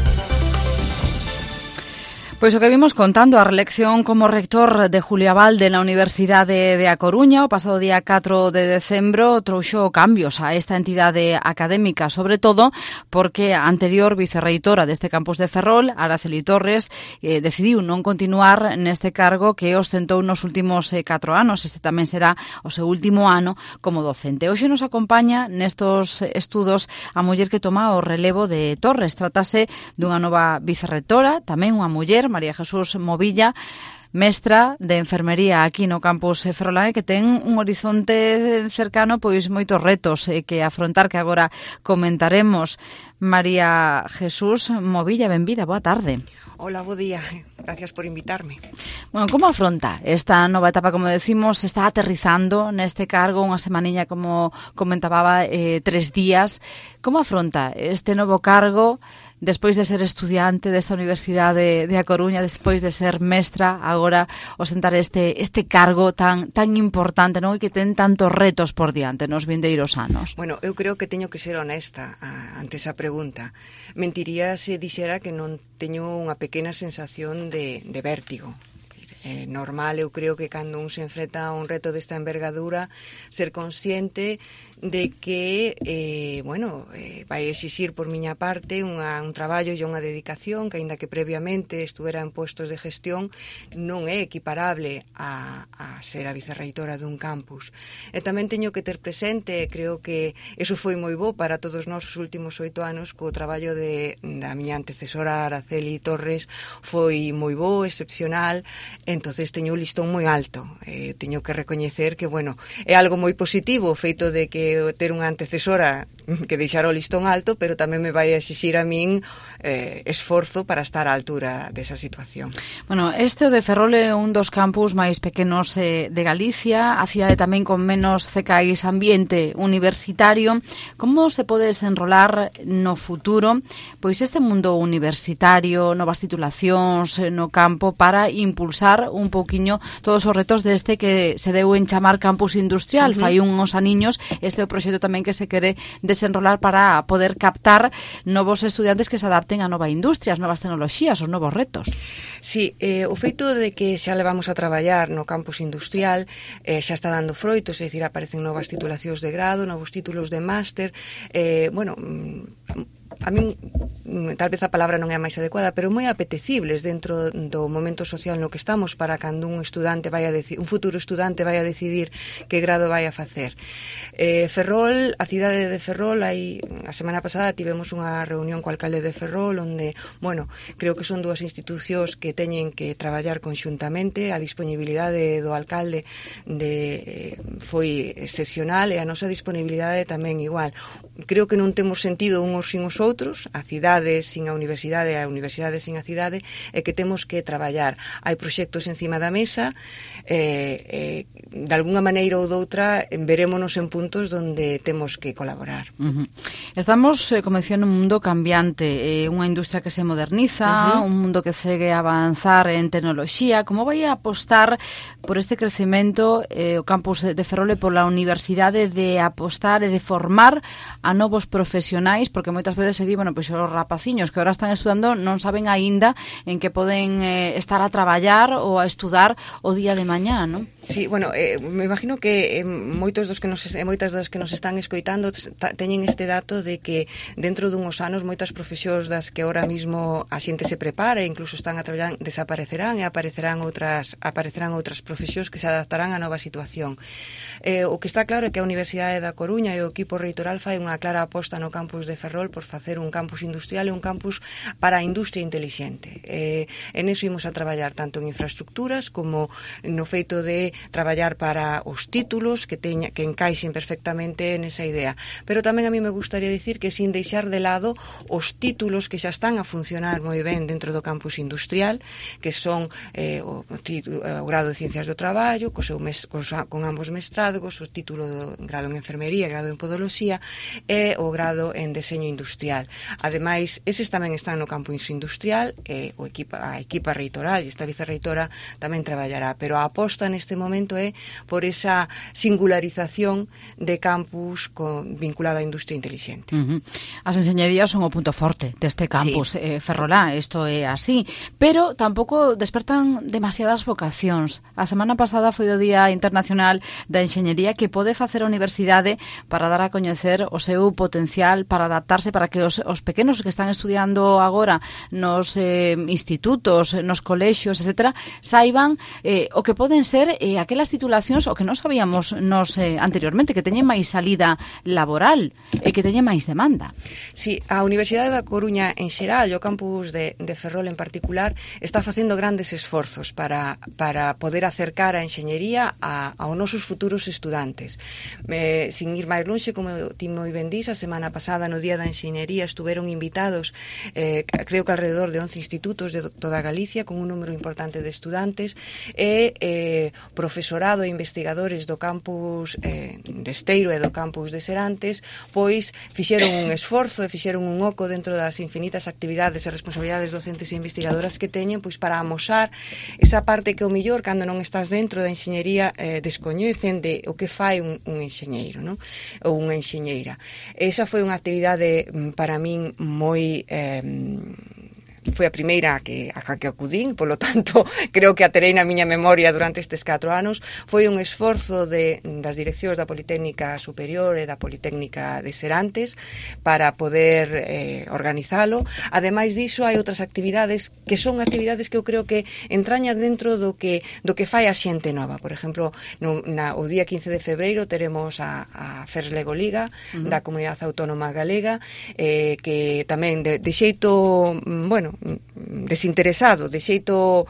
Pois o que vimos contando a reelección como rector de Julio Abalde na Universidade de A Coruña o pasado día catro de decembro trouxo cambios a esta entidade académica, sobre todo porque a anterior vicerreitora deste campus de Ferrol, Araceli Torres, eh, decidiu non continuar neste cargo que ostentou nos últimos eh, catro anos. Este tamén será o seu último ano como docente. Hoxe nos acompaña nestos estudos a muller que toma o relevo de Torres. Trátase dunha nova vicerreitora, tamén unha muller, María Jesús Movilla. mestra de enfermería aquí no campus Ferrolán, que ten un horizonte cercano, pois moitos retos eh, que afrontar, que agora comentaremos. María Jesús Movilla, benvida, boa tarde. Hola, bo día, gracias por invitarme. Bueno, como afronta esta nova etapa, como decimos, está aterrizando neste cargo, unha semaniña, como comentaba, eh, tres días. Como afronta este novo cargo, despois de ser estudiante desta Universidade de A Coruña, despois de ser mestra, agora ostentar este este cargo tan tan importante, non? E que ten tantos retos por diante nos vindeiros anos? Bueno, eu creo que teño que ser honesta a, ante esa pregunta. Mentiría se dixera que non teño unha pequena sensación de, de vértigo. É normal, eu creo que cando un se enfrenta a un reto desta envergadura, ser consciente de que, eh, bueno, eh, vai exixir por miña parte unha, un traballo e unha dedicación que, aínda que previamente estuvera en puestos de gestión, non é equiparable a, a ser a vicerreitora dun campus. E tamén teño que ter presente, creo que eso foi moi bo para todos nós os últimos oito anos, co traballo de, da miña antecesora Araceli Torres foi moi bo, excepcional. Entonces teño un listón moi alto. Eh, teño que recoñecer que, bueno, é algo moi positivo o feito de que ter unha antecesora que deixara o listón alto, pero tamén me vai a exixir a min eh, esforzo para estar á altura desa situación. Bueno, este o de Ferrol é un dos campus máis pequenos eh, de Galicia, a cidade tamén con menos C K Is ambiente universitario. Como se pode desenrolar no futuro pois este mundo universitario, novas titulacións no campo, para impulsar un pouquiño todos os retos deste que se deu en chamar campus industrial? Uh-huh. Fai uns aniños este é o proxecto tamén que se quere desenrolar para poder captar novos estudiantes que se adapten a nova industria, as novas tecnoloxías, os novos retos. Sí, eh, o feito de que xa levamos a traballar no campus industrial eh, xa está dando froitos, é dicir, aparecen novas titulacións de grado, novos títulos de máster, eh, bueno, a min tal vez a palabra non é a máis adecuada, pero moi apetecibles dentro do momento social no que estamos, para cando un estudante vai a deci- un futuro estudante vai a decidir que grado vai a facer. Eh, Ferrol, a cidade de Ferrol, aí a semana pasada tivemos unha reunión co alcalde de Ferrol, onde, bueno, creo que son dúas institucións que teñen que traballar conxuntamente. A disponibilidade do alcalde de, foi excepcional, e a nosa disponibilidade tamén igual. Creo que non temos sentido uns sin os outros, a cidade sin a universidade, a universidade sin a cidade, e que temos que traballar. Hai proxectos encima da mesa, eh, eh, de alguna maneira ou doutra verémonos en puntos donde temos que colaborar. Uh-huh. Estamos, eh, como decía, nun mundo cambiante, eh, unha industria que se moderniza, uh-huh. un mundo que segue a avanzar en tecnoloxía. Como vai a apostar por este crecemento eh, o campus de Ferrol e pola universidade de apostar e de formar a novos profesionais? Porque moitas veces se di, bueno, pois os rapaciños que ahora están estudando non saben aínda en que poden eh, estar a traballar ou a estudar o día de mañá, non? Sí, bueno, eh, me imagino que eh, moitos dos que nos eh, moitas das que nos están escoitando teñen este dato de que dentro dunhos anos moitas profesións das que ahora mismo a xente se prepara e incluso están a traballar desaparecerán e aparecerán outras aparecerán outras profesións que se adaptarán á nova situación. Eh, o que está claro é que a Universidade da Coruña e o equipo reitoral fai unha clara aposta no campus de Ferrol por facer un campus industrial e un campus para a industria intelixente. Eh, en eso imos a traballar tanto en infraestructuras como no feito de traballar para os títulos que teña que encaixen perfectamente nesa idea. Pero tamén a mí me gustaría dicir que sin deixar de lado os títulos que xa están a funcionar moi ben dentro do campus industrial, que son eh, o, título, o grado de Ciencias do Traballo, co seu mes, co, con ambos mestrados, o título do grado en Enfermería, grado en Podoloxía e o grado en Deseño Industrial. Ademais, eses tamén están no campus industrial, e o equipa, a equipa reitoral e esta vicerreitora tamén traballará, pero a aposta neste momento é por esa singularización de campus con, vinculada á industria intelixente. Uh-huh. As enseñerías son o punto forte deste campus, sí. eh, Ferrolá, isto é así, pero tampouco despertan demasiadas vocacións. A semana pasada foi o Día Internacional da Enxeñería, que pode facer a universidade para dar a coñecer o seu potencial, para adaptarse, para que os, os pequenos que están estudiando agora nos eh, institutos, nos colexios, etcétera, saiban eh, o que poden ser eh, aquelas titulacións o que non sabíamos nos eh, anteriormente, que teñen máis salida laboral e que teñen máis demanda. Sí, a Universidade da Coruña en xeral e o campus de, de Ferrol en particular está facendo grandes esforzos para, para poder acercar a enxeñería a, aos nosos futuros estudantes. Eh, sin ir máis lonxe, como ti moi ben dís, a semana pasada no Día da Enxeñería estuveron invitados eh, creo que alrededor de once institutos de toda Galicia con un número importante de estudantes e eh, profesorado e investigadores do campus eh, de Esteiro e do campus de Serantes, pois fixeron un esforzo e fixeron un oco dentro das infinitas actividades e responsabilidades docentes e investigadoras que teñen, pois para amosar esa parte que o mellor cando non estás dentro da enxeñería eh, descoñecen de o que fai un, un enxeñeiro, non? Ou unha enxeñeira. Esa foi unha actividade para min moi eh, foi a primeira que, a que acudín, polo tanto, creo que a terei na miña memoria durante estes catro anos. Foi un esforzo de, das direccións da Politécnica Superior e da Politécnica de Serantes para poder eh, organizalo. Ademais diso, hai outras actividades que son actividades que eu creo que entrañan dentro do que do que fai a xente nova. Por exemplo, no, na, o día quince de febreiro teremos a, a Ferslego Liga uh-huh. da Comunidade Autónoma Galega, eh, que tamén de, de xeito, bueno, desinteresado, de xeito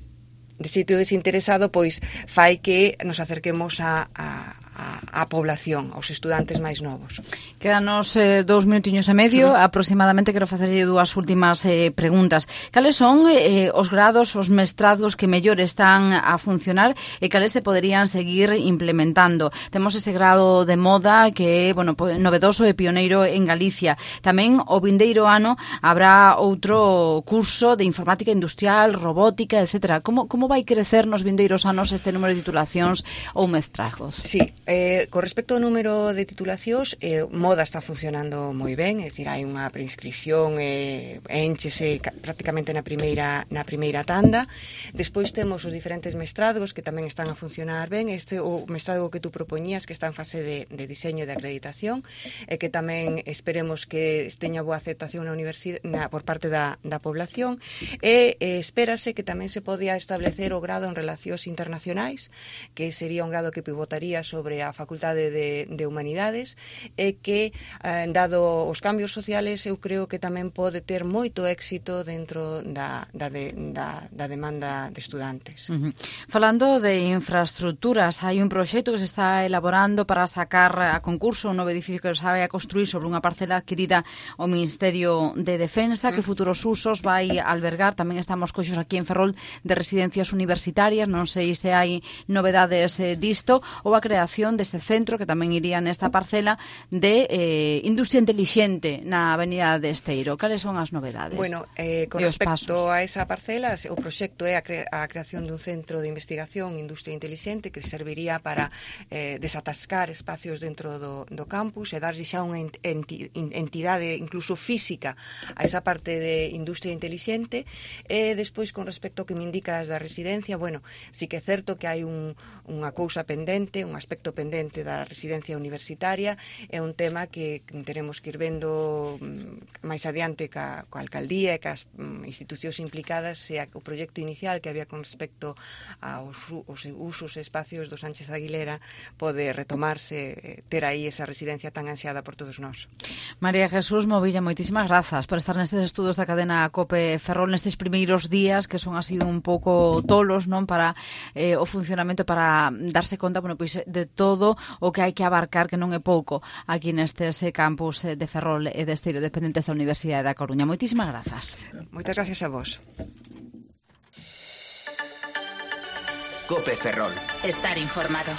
de xeito desinteresado, pois fai que nos acerquemos a, a a población, aos estudantes máis novos. Quedanos eh, dous minutiños e medio, uh-huh. aproximadamente quero facerlle dúas últimas eh, preguntas. Cales son eh, os grados, os mestrados que mellor están a funcionar e cales se poderían seguir implementando? Temos ese grado de moda que é, bueno, novedoso e pioneiro en Galicia. Tamén o vindeiro ano habrá outro curso de informática industrial, robótica, etcétera. Como, como vai crecer nos vindeiros anos este número de titulacións ou mestrados? Sí, Eh, con respecto ao número de titulacións, eh, moda está funcionando moi ben, é dicir, hai unha preinscripción e eh, enchese prácticamente na primeira na primeira tanda. Despois temos os diferentes mestrados que tamén están a funcionar ben. Este o mestrado que tú propoñías que está en fase de, de diseño de acreditación e que tamén esperemos que teña boa aceptación na universidade na, por parte da, da población e eh, espérase que tamén se podía establecer o grado en relacións internacionais, que sería un grado que pivotaría sobre a Facultade de, de Humanidades e que, eh, dado os cambios sociales, eu creo que tamén pode ter moito éxito dentro da, da, de, da, da demanda de estudantes. Uh-huh. Falando de infraestructuras, hai un proxecto que se está elaborando para sacar a concurso un novo edificio que se vai a construir sobre unha parcela adquirida ao Ministerio de Defensa, que futuros usos vai albergar. Tamén estamos coxos aquí en Ferrol de residencias universitarias, non sei se hai novedades eh, disto, ou a creación deste centro que tamén iría nesta parcela de eh, industria intelixente na avenida de Esteiro. Cales son as novedades? Bueno, eh, con respecto a esa parcela, o proxecto é a, cre a creación dun centro de investigación industria intelixente que serviría para eh, desatascar espacios dentro do, do campus e darlle xa unha enti entidade incluso física a esa parte de industria intelixente. E despois, con respecto ao que me indicas da residencia, bueno, sí que é certo que hai un, unha cousa pendente, un aspecto pendente da residencia universitaria, é un tema que teremos que ir vendo máis adiante ca, ca alcaldía e cas um, institucións implicadas, se o proxecto inicial que había con respecto aos os usos e espacios do Sánchez Aguilera pode retomarse, ter aí esa residencia tan ansiada por todos nós. María Jesús Movilla, moitísimas grazas por estar nestes estudos da cadena COPE Ferrol nestes primeiros días que son así un pouco tolos, non, para eh, o funcionamento, para darse conta, bueno, pois de todo o que hai que abarcar, que non é pouco, aquí nestes campus de Ferrol e de Esteiro, dependentes da Universidade da Coruña. Moitísimas grazas. Moitas gracias a vos. COPE Ferrol. Estar informado.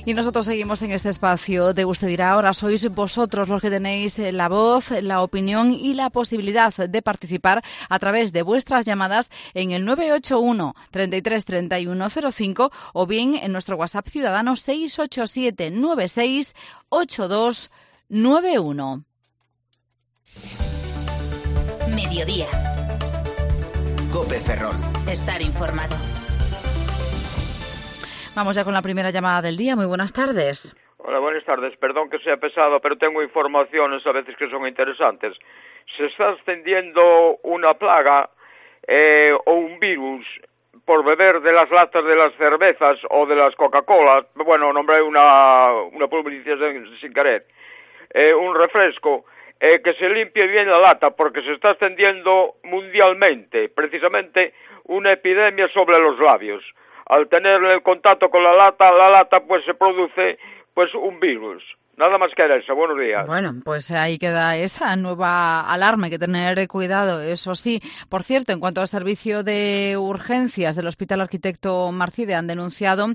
Y nosotros seguimos en este espacio de Usted dirá. Ahora sois vosotros los que tenéis la voz, la opinión y la posibilidad de participar a través de vuestras llamadas en el nueve ocho uno, treinta y tres, treinta y uno cero cinco o bien en nuestro WhatsApp ciudadano seis ocho siete, nueve seis, ocho dos nueve uno. Mediodía. COPE Ferrol. Estar informado. Vamos ya con la primera llamada del día. Muy buenas tardes. Hola, buenas tardes. Perdón que sea pesado, pero tengo informaciones a veces que son interesantes. Se está extendiendo una plaga eh, o un virus por beber de las latas de las cervezas o de las Coca-Cola. Bueno, nombré una, una publicidad sin, sin querer. Eh, un refresco. Eh, que se limpie bien la lata, porque se está extendiendo mundialmente, precisamente, una epidemia sobre los labios. Al tener el contacto con la lata, la lata pues se produce pues un virus. Nada más que eso. Buenos días. Bueno, pues ahí queda esa nueva alarma. Hay que tener cuidado, eso sí. Por cierto, en cuanto al servicio de urgencias del Hospital Arquitecto Marcide, han denunciado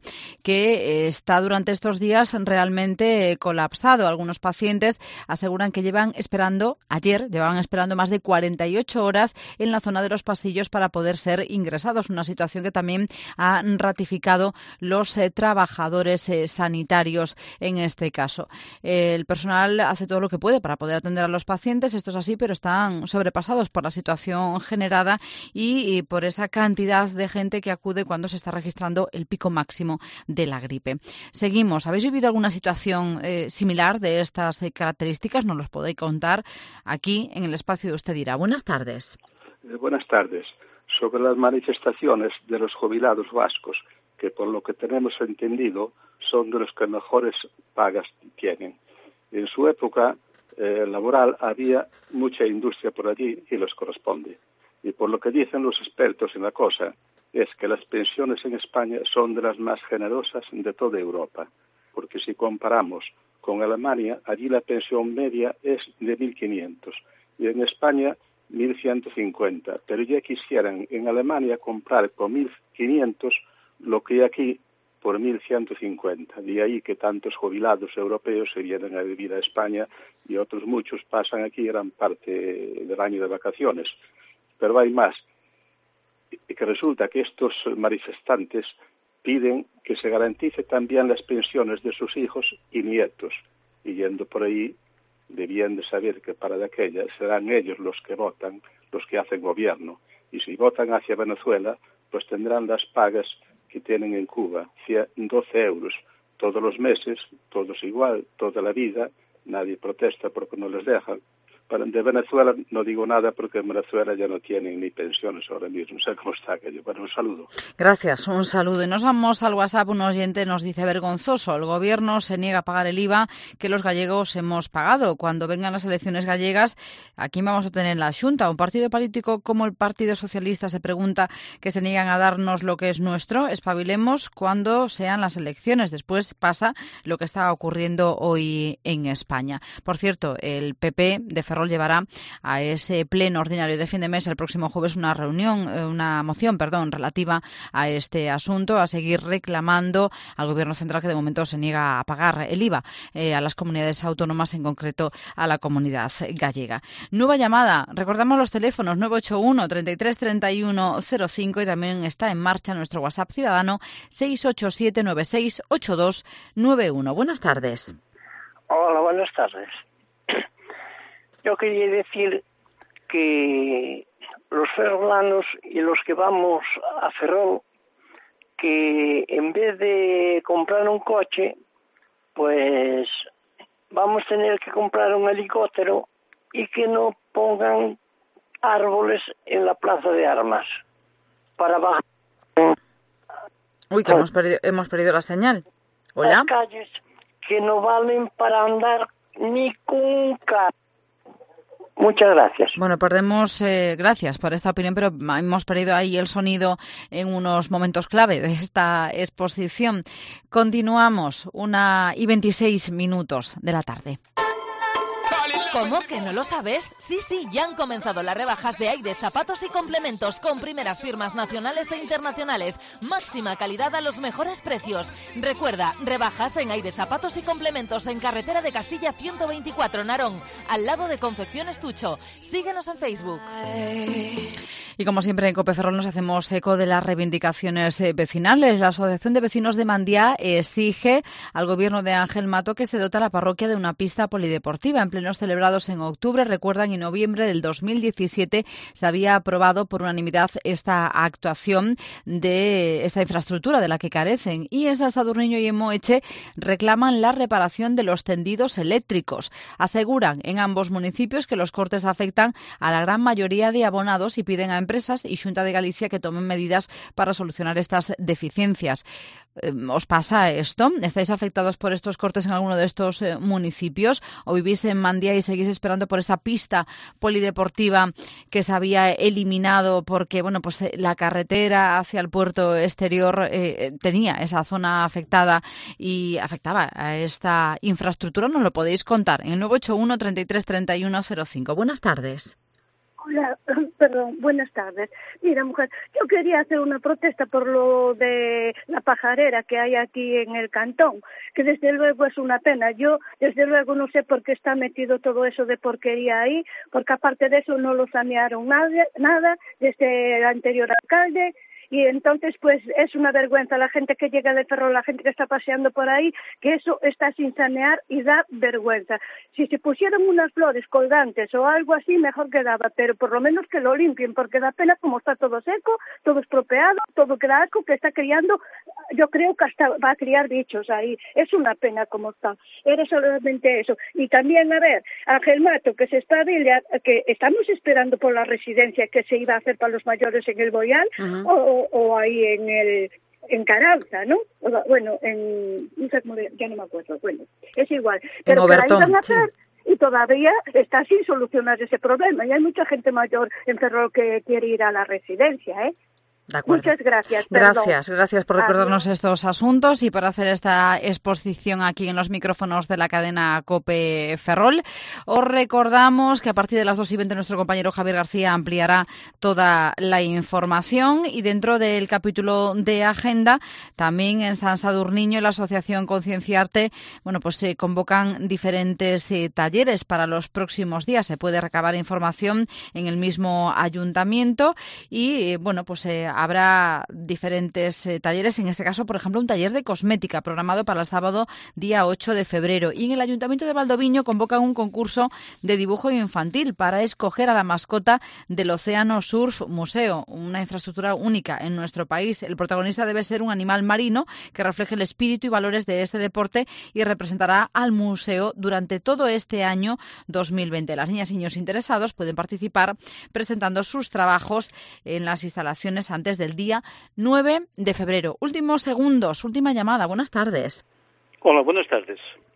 que está durante estos días realmente colapsado. Algunos pacientes aseguran que llevan esperando, ayer, llevaban esperando más de cuarenta y ocho horas en la zona de los pasillos para poder ser ingresados. Una situación que también han ratificado los eh, trabajadores eh, sanitarios en este caso. El personal hace todo lo que puede para poder atender a los pacientes, esto es así, pero están sobrepasados por la situación generada y, y por esa cantidad de gente que acude cuando se está registrando el pico máximo de la gripe. Seguimos. ¿Habéis vivido alguna situación eh, similar de estas eh, características? Nos los podéis contar aquí en el espacio de Usted dirá. Buenas tardes. Eh, buenas tardes. Sobre las manifestaciones de los jubilados vascos, que por lo que tenemos entendido son de los que mejores pagas tienen. En su época eh, laboral había mucha industria por allí y los corresponde. Y por lo que dicen los expertos en la cosa, es que las pensiones en España son de las más generosas de toda Europa. Porque si comparamos con Alemania, allí la pensión media es de mil quinientos y en España mil ciento cincuenta. Pero ya quisieran en Alemania comprar con mil quinientos lo que aquí por mil ciento cincuenta. De ahí que tantos jubilados europeos se vienen a vivir a España y otros muchos pasan aquí gran parte del año de vacaciones. Pero hay más. Y que resulta que estos manifestantes piden que se garantice también las pensiones de sus hijos y nietos. Y yendo por ahí, debían de saber que para de aquella serán ellos los que votan, los que hacen gobierno. Y si votan hacia Venezuela, pues tendrán las pagas que tienen en Cuba, doce euros todos los meses, todos igual, toda la vida, nadie protesta porque no les dejan. De Venezuela no digo nada porque en Venezuela ya no tienen ni pensiones ahora mismo, no sé cómo está aquello. Bueno, un saludo. Gracias, un saludo. Y nos vamos al WhatsApp, un oyente nos dice vergonzoso, el gobierno se niega a pagar el I V A que los gallegos hemos pagado. Cuando vengan las elecciones gallegas, aquí vamos a tener la Xunta. Un partido político como el Partido Socialista se pregunta que se niegan a darnos lo que es nuestro. Espabilemos cuando sean las elecciones. Después pasa lo que está ocurriendo hoy en España. Por cierto, el P P de Ferrol llevará a ese pleno ordinario de fin de mes el próximo jueves una reunión, una moción, perdón, relativa a este asunto, a seguir reclamando al Gobierno central que de momento se niega a pagar el I V A eh, a las comunidades autónomas, en concreto a la comunidad gallega. Nueva llamada, recordamos los teléfonos nueve ocho uno, treinta y tres, treinta y uno cero cinco y también está en marcha nuestro WhatsApp ciudadano seis ocho siete, nueve seis, ocho dos nueve uno. Buenas tardes. Hola, buenas tardes. Yo quería decir que los ferrolanos y los que vamos a Ferrol, que en vez de comprar un coche, pues vamos a tener que comprar un helicóptero y que no pongan árboles en la plaza de armas para bajar. Uy, que hemos perdido, hemos perdido la señal. Hola. Las calles que no valen para andar ni con un carro. Muchas gracias. Bueno, perdemos, eh, gracias por esta opinión, pero hemos perdido ahí el sonido en unos momentos clave de esta exposición. Continuamos, una y veintiséis minutos de la tarde. ¿Cómo? ¿Que no lo sabes? Sí, sí, ya han comenzado las rebajas de Aire Zapatos y Complementos con primeras firmas nacionales e internacionales. Máxima calidad a los mejores precios. Recuerda, rebajas en Aire Zapatos y Complementos en carretera de Castilla ciento veinticuatro, Narón, al lado de Confecciones Tucho. Síguenos en Facebook. Y como siempre en COPE Ferrol nos hacemos eco de las reivindicaciones vecinales. La Asociación de Vecinos de Mandía exige al gobierno de Ángel Mato que se dote a la parroquia de una pista polideportiva. En plenos celebrados en octubre, recuerdan, en noviembre del dos mil diecisiete se había aprobado por unanimidad esta actuación de esta infraestructura de la que carecen. Y en San Sadurniño y en Moeche reclaman la reparación de los tendidos eléctricos. Aseguran en ambos municipios que los cortes afectan a la gran mayoría de abonados y piden a empresas y Xunta de Galicia que tomen medidas para solucionar estas deficiencias. ¿Os pasa esto? ¿Estáis afectados por estos cortes en alguno de estos eh, municipios? ¿O vivís en Mandía y seguís esperando por esa pista polideportiva que se había eliminado porque, bueno, pues eh, la carretera hacia el puerto exterior eh, tenía esa zona afectada y afectaba a esta infraestructura? Nos lo podéis contar en el nueve ocho uno, treinta y tres, treinta y uno cero cinco. Buenas tardes. Hola, perdón, buenas tardes. Mira, mujer, yo quería hacer una protesta por lo de la pajarera que hay aquí en el cantón, que desde luego es una pena. Yo, desde luego, no sé por qué está metido todo eso de porquería ahí, porque aparte de eso no lo sanearon nada, nada desde el anterior alcalde. Y entonces, pues, es una vergüenza la gente que llega de Ferrol, la gente que está paseando por ahí, que eso está sin sanear y da vergüenza. Si se pusieran unas flores colgantes o algo así, mejor quedaba, pero por lo menos que lo limpien, porque da pena como está todo seco, todo estropeado, todo queda asco, que está criando, yo creo que hasta va a criar bichos ahí. Es una pena como está. Era solamente eso. Y también, a ver, Ángel Mato, que se espabila, que estamos esperando por la residencia que se iba a hacer para los mayores en el Boyal, uh-huh. o o ahí en el en Caralza, ¿no? O, bueno, en ya no me acuerdo, bueno, es igual, pero que la iban a hacer sí. Y todavía está sin solucionar ese problema y hay mucha gente mayor en Ferrol que quiere ir a la residencia, ¿eh? De acuerdo. Muchas gracias. Perdón. Gracias, gracias por recordarnos Adiós. estos asuntos y por hacer esta exposición aquí en los micrófonos de la cadena COPE Ferrol. Os recordamos que a partir de las dos y veinte nuestro compañero Javier García ampliará toda la información y dentro del capítulo de agenda, también en San Sadurniño, la Asociación Concienciarte, bueno, pues se convocan diferentes eh, talleres para los próximos días. Se puede recabar información en el mismo ayuntamiento y, eh, bueno, pues eh, habrá diferentes eh, talleres, en este caso, por ejemplo, un taller de cosmética programado para el sábado día ocho de febrero. Y en el Ayuntamiento de Valdoviño convocan un concurso de dibujo infantil para escoger a la mascota del Océano Surf Museo, una infraestructura única en nuestro país. El protagonista debe ser un animal marino que refleje el espíritu y valores de este deporte y representará al museo durante todo este año dos mil veinte. Las niñas y niños interesados pueden participar presentando sus trabajos en las instalaciones antes del día nueve de febrero. Últimos segundos, última llamada. Buenas tardes. Hola, buenas tardes.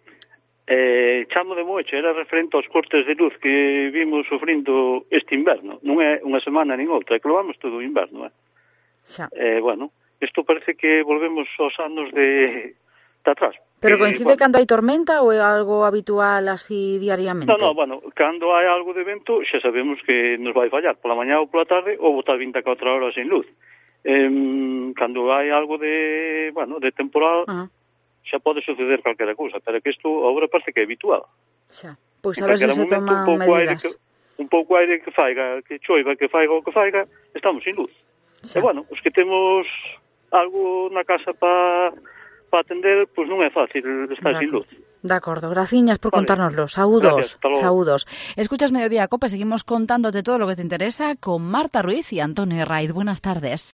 Eh, chamo de Moeche, era referente aos cortes de luz que vimos sufrindo este inverno. Non é unha semana nin outra, é que lo vamos todo o inverno, eh? Xa. Eh, bueno, isto parece que volvemos aos anos de, de atrás. Pero coincide eh, bueno, cando hai tormenta ou é algo habitual así diariamente? Non, non, bueno, cando hai algo de vento xa sabemos que nos vai fallar pola mañá ou pola tarde ou botar vinte e catro horas sin luz. Eh, cando hai algo de, bueno, de temporal, uh-huh. xa pode suceder calquera cousa, pero que isto agora parece que é habitual. Xa, pois a ver se se toman medidas. Que, un pouco aire que faiga, que choiva, que faiga o que faiga, estamos sin luz. Xa. E bueno, os que temos algo na casa para pa atender, pois non é fácil estar sin luz. De acordo, graciñas por vale. contárnoslo. Saúdos, saúdos. Escuchas Mediodía Cope, seguimos contándote todo lo que te interesa con Marta Ruiz y Antonio Herraiz. Buenas tardes.